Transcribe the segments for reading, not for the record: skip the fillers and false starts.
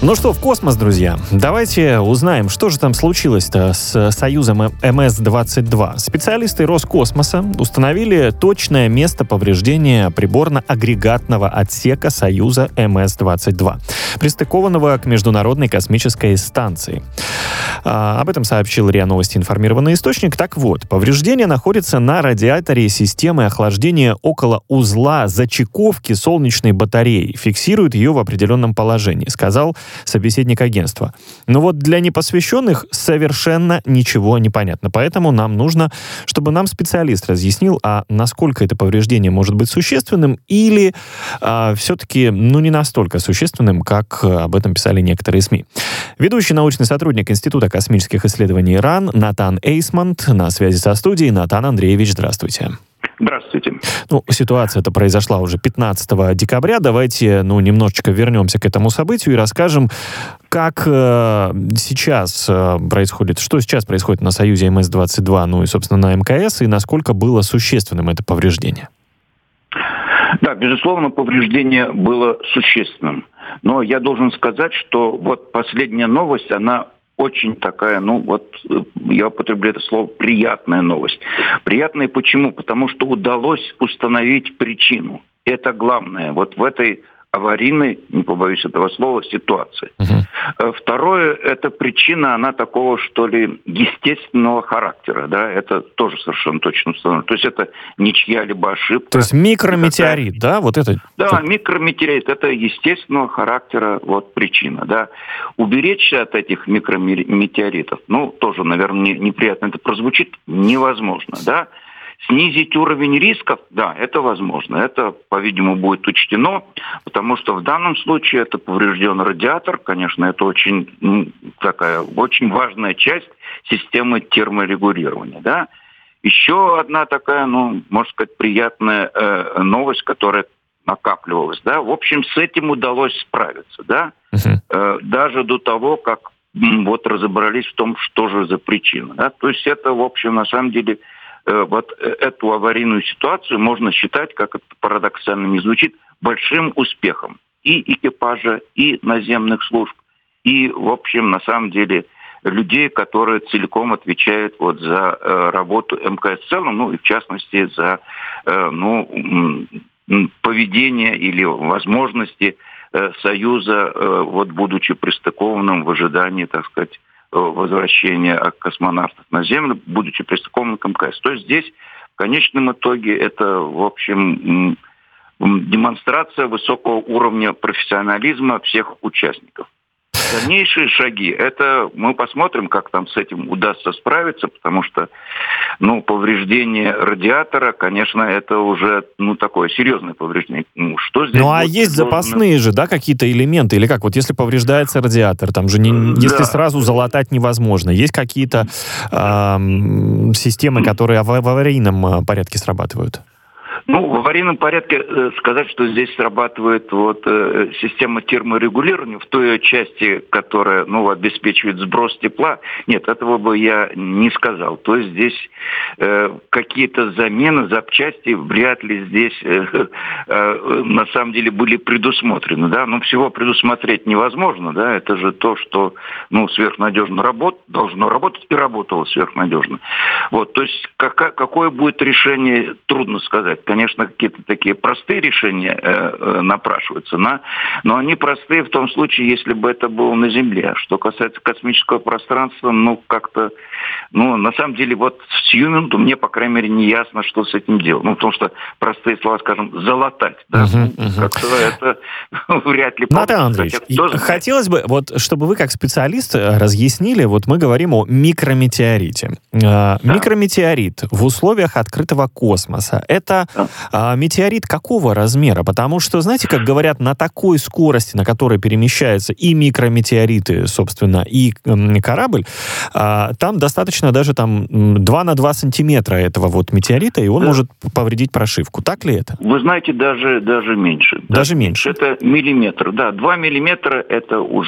Ну что, в космос, друзья. Давайте узнаем, что же там случилось-то с Союзом МС-22. Специалисты Роскосмоса установили точное место повреждения приборно-агрегатного отсека Союза МС-22, пристыкованного к Международной космической станции. Об этом сообщил РИА Новости информированный источник. Так вот, повреждение находится на радиаторе системы охлаждения около узла зачековки солнечной батареи. Фиксирует ее в определенном положении, сказал собеседник агентства. Но вот для непосвященных совершенно ничего не понятно. Поэтому нам нужно, чтобы нам специалист разъяснил, насколько это повреждение может быть существенным или все-таки не настолько существенным, как об этом писали некоторые СМИ. Ведущий научный сотрудник Института космических исследований РАН Натан Эйсмонт на связи со студией. Натан Андреевич, здравствуйте. Здравствуйте. Ситуация-то произошла уже 15 декабря. Давайте, немножечко вернемся к этому событию и расскажем, как сейчас происходит, что сейчас происходит на Союзе МС-22, и, собственно, на МКС, и насколько было существенным это повреждение. Да, безусловно, повреждение было существенным. Но я должен сказать, что вот последняя новость, она очень такая, я употреблю это слово, приятная новость. Приятная почему? Потому что удалось установить причину. Это главное. Вот в этой аварийной, не побоюсь этого слова, ситуации. Второе, эта причина, она такого, что ли, естественного характера. Да? Это тоже совершенно точно установлено. То есть это не чья-либо ошибка. То есть микрометеорит, да? Вот это? Да, микрометеорит. Это естественного характера причина. Да? Уберечься от этих микрометеоритов, тоже, наверное, неприятно это прозвучит, невозможно. Да? Снизить уровень рисков, да, это возможно. Это, по-видимому, будет учтено, потому что в данном случае это поврежден радиатор. Конечно, это очень очень важная часть системы терморегулирования. Да? Еще одна такая, можно сказать, приятная новость, которая накапливалась. Да? В общем, с этим удалось справиться. Да? Даже до того, как разобрались в том, что же за причина. Да? То есть это, в общем, на самом деле, эту аварийную ситуацию можно считать, как это парадоксально не звучит, большим успехом и экипажа, и наземных служб, и, в общем, на самом деле, людей, которые целиком отвечают за работу МКС в целом, и в частности за поведение или возможности Союза, будучи пристыкованным в ожидании, так сказать, возвращения космонавтов на Землю, будучи пристыкованным к МКС. То есть здесь, в конечном итоге, это, в общем, демонстрация высокого уровня профессионализма всех участников. Дальнейшие шаги, это мы посмотрим, как там с этим удастся справиться, потому что, повреждение радиатора, конечно, это уже, такое серьезное повреждение. Что здесь есть запасные же, да, какие-то элементы, или как? Вот если повреждается радиатор, там же, если сразу залатать невозможно, есть какие-то системы, которые в аварийном порядке срабатывают? В аварийном порядке сказать, что здесь срабатывает система терморегулирования в той части, которая обеспечивает сброс тепла. Нет, этого бы я не сказал. То есть здесь какие-то замены, запчасти вряд ли здесь на самом деле были предусмотрены. Да? Всего предусмотреть невозможно. Да? Это же то, что сверхнадежно должно работать и работало сверхнадежно. То есть какое будет решение, трудно сказать. Конечно, какие-то такие простые решения напрашиваются, но они простые в том случае, если бы это было на Земле. Что касается космического пространства, как-то, на самом деле, в сию минуту мне, по крайней мере, не ясно, что с этим делать. Потому что простые слова, скажем, залатать. Да? Как-то это вряд ли... Натан Андреевич, хотелось бы, чтобы вы как специалист разъяснили, мы говорим о микрометеорите. Микрометеорит в условиях открытого космоса. Это метеорит какого размера? Потому что, знаете, как говорят, на такой скорости, на которой перемещаются и микрометеориты, собственно, и корабль, там достаточно даже 2 на 2 сантиметра этого метеорита, и он может повредить прошивку. Так ли это? Вы знаете, даже меньше. Даже меньше? Это миллиметр. Да, 2 миллиметра это уже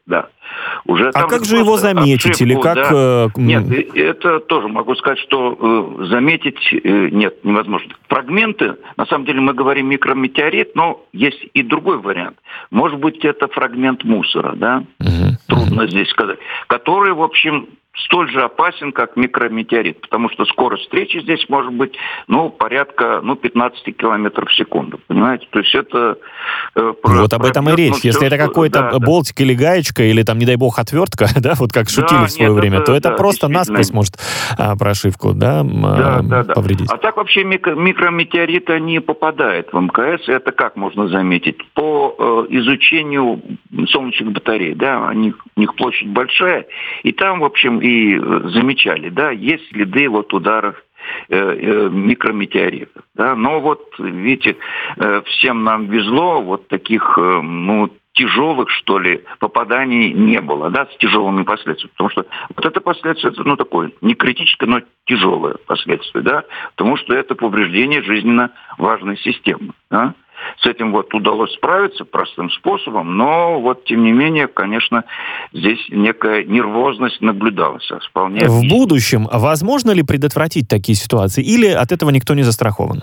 да. Уже а как же его заметить? Обшивку, Или как... Да. Нет, это тоже могу сказать, что заметить нет, невозможно. Фрагменты, на самом деле мы говорим микрометеорит, но есть и другой вариант. Может быть, это фрагмент мусора, да? Трудно здесь сказать. Который, в общем, столь же опасен, как микрометеорит, потому что скорость встречи здесь может быть, порядка, 15 километров в секунду, понимаете? То есть это... Вот об этом и речь. Если это какой-то болтик или гаечка, или там, не дай бог, отвертка, да, вот как шутили в свое время, то это просто насквозь может прошивку, повредить. А так вообще микрометеориты не попадают в МКС. Это как можно заметить? По изучению солнечных батарей, да, у них площадь большая, и там, в общем, и замечали, да, есть следы ударов микрометеоритов. Да? Но видите, всем нам везло, таких, тяжелых, что ли, попаданий не было, да, с тяжелыми последствиями. Потому что это последствие, это, такое, не критическое, но тяжелое последствие, да, потому что это повреждение жизненно важной системы, да. С этим удалось справиться простым способом, но тем не менее, конечно, здесь некая нервозность наблюдалась. Вполне в будущем возможно ли предотвратить такие ситуации, или от этого никто не застрахован?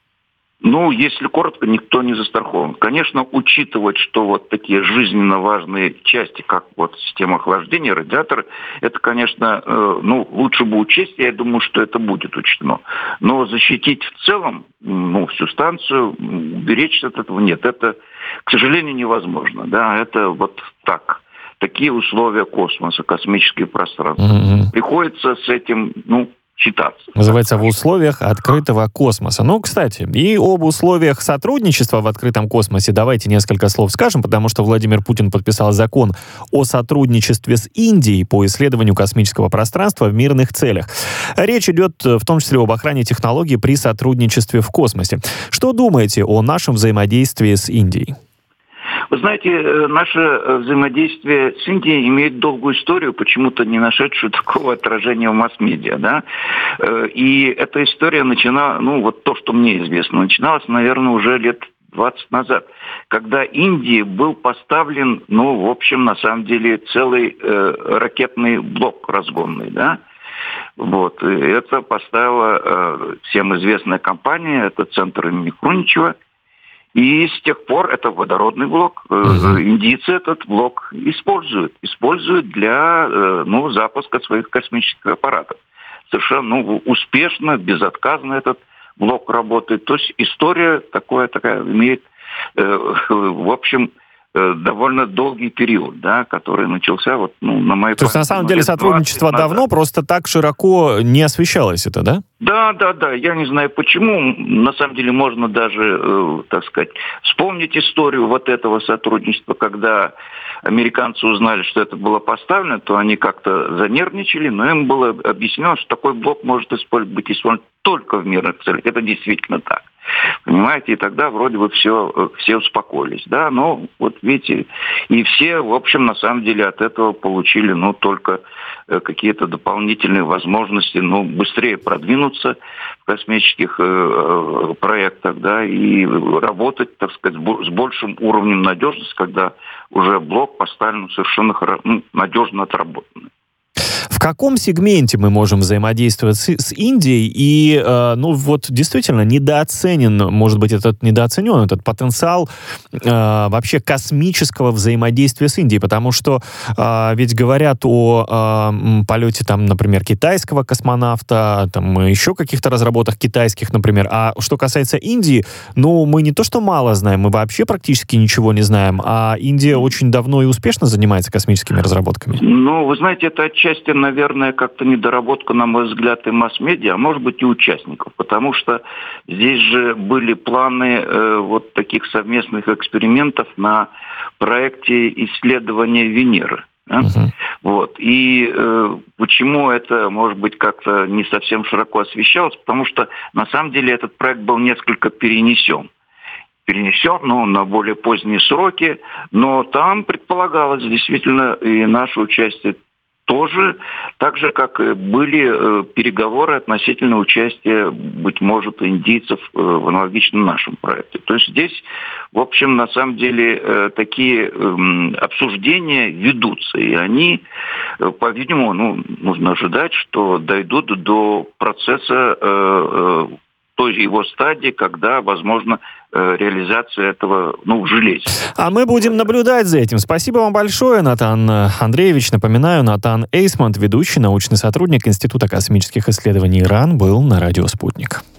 Если коротко, никто не застрахован. Конечно, учитывать, что такие жизненно важные части, как система охлаждения, радиаторы, это, конечно, лучше бы учесть, я думаю, что это будет учтено. Но защитить в целом, всю станцию, уберечь от этого нет. Это, к сожалению, невозможно. Да, это так. Такие условия космоса, космические пространства. Приходится с этим, считаться. Называется «В условиях открытого космоса». Кстати, и об условиях сотрудничества в открытом космосе давайте несколько слов скажем, потому что Владимир Путин подписал закон о сотрудничестве с Индией по исследованию космического пространства в мирных целях. Речь идет в том числе об охране технологий при сотрудничестве в космосе. Что думаете о нашем взаимодействии с Индией? Вы знаете, наше взаимодействие с Индией имеет долгую историю, почему-то не нашедшую такого отражения в масс-медиа, да. И эта история начиналась, то, что мне известно, начиналась, наверное, уже лет 20 назад, когда Индии был поставлен, в общем, на самом деле, целый ракетный блок разгонный, да. Это поставила всем известная компания, это центр имени Хруничева. И с тех пор это водородный блок. Индийцы этот блок используют для запуска своих космических аппаратов. Совершенно успешно, безотказно этот блок работает. То есть история такая имеет, в общем, довольно долгий период, да, который начался на моей памяти. То есть, на самом деле, сотрудничество давно, просто так широко не освещалось это, да? Да. Я не знаю почему. На самом деле, можно даже, вспомнить историю этого сотрудничества, когда американцы узнали, что это было поставлено, то они как-то занервничали, но им было объяснено, что такой блок может быть использован только в мирных целях. Это действительно так. Понимаете, и тогда вроде бы все успокоились, да, но видите, и все, в общем, на самом деле от этого получили, только какие-то дополнительные возможности, быстрее продвинуться в космических проектах, да, и работать, с большим уровнем надежности, когда уже блок поставлен совершенно надежно отработанный. В каком сегменте мы можем взаимодействовать с Индией? И, действительно, недооценен этот потенциал вообще космического взаимодействия с Индией, потому что ведь говорят о полете, например, китайского космонавта, еще каких-то разработок китайских, например. А что касается Индии, мы не то что мало знаем, мы вообще практически ничего не знаем, а Индия очень давно и успешно занимается космическими разработками. Вы знаете, это отчасти, наверное, как-то недоработка, на мой взгляд, и масс-медиа, а может быть и участников, потому что здесь же были планы таких совместных экспериментов на проекте исследования Венеры. Да? И почему это, может быть, как-то не совсем широко освещалось, потому что на самом деле этот проект был несколько перенесен, на более поздние сроки, но там предполагалось действительно и наше участие тоже, так же, как и были переговоры относительно участия, быть может, индийцев в аналогичном нашем проекте. То есть здесь, в общем, на самом деле, такие обсуждения ведутся, и они, по-видимому, нужно ожидать, что дойдут до процесса той его стадии, когда, возможно, реализация этого, железет. А мы будем наблюдать за этим. Спасибо вам большое, Натан Андреевич. Напоминаю, Натан Эйсмонт, ведущий научный сотрудник Института космических исследований РАН, был на радио «Спутник».